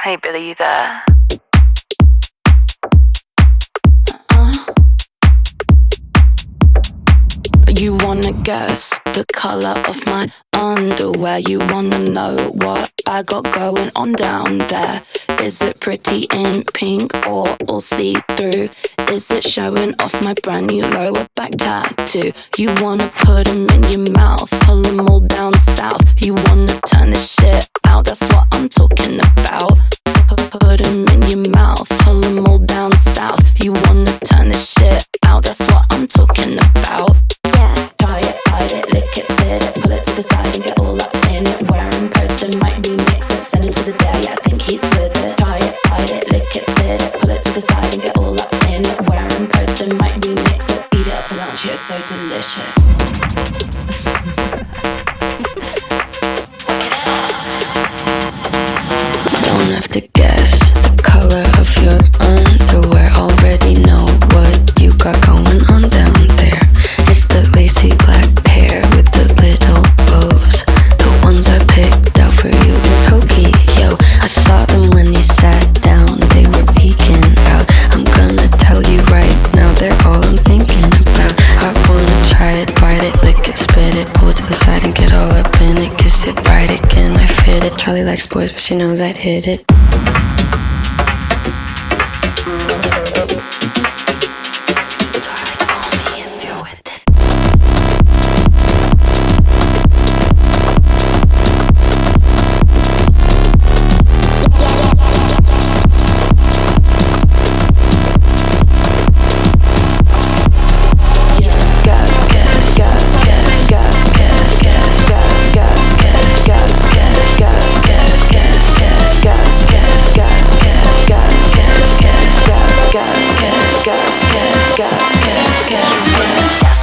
Hey Billy, you there? You wanna guess the color of my underwear? You wanna know what I got going on down there? Is it pretty in pink or all see-through? Is it showing off my brand new lower back tattoo? You wanna put them in your mouth, pull them all down south. You wanna turn this shit out, that's what I'm talking about. Put them in your mouth, pull them all down south. You wanna turn this shit out, that's what I'm talking about. Try it, bite it, lick it, spit it, pull it to the side and get all up in it. Wear and post and might remix it, send him to the day, I think he's with it. Try it, bite it, lick it, spit it, pull it to the side and get all up in it. Wear and post and might remix it, eat it up for lunch, it's so delicious. Don't have to guess the color of your underwear, already know what you got going on down there. It's the lacy black pair with the little bows, the ones I picked out for you in Tokyo. I saw them when you sat down, they were peeking out. I'm gonna tell you right now, they're all I'm thinking about. I wanna try it, bite it, lick it, spit it, pull it to the side and get all up in it. Kiss it, ride it, can I fit it? Charlie likes boys, but she knows I'd hit it. Gas.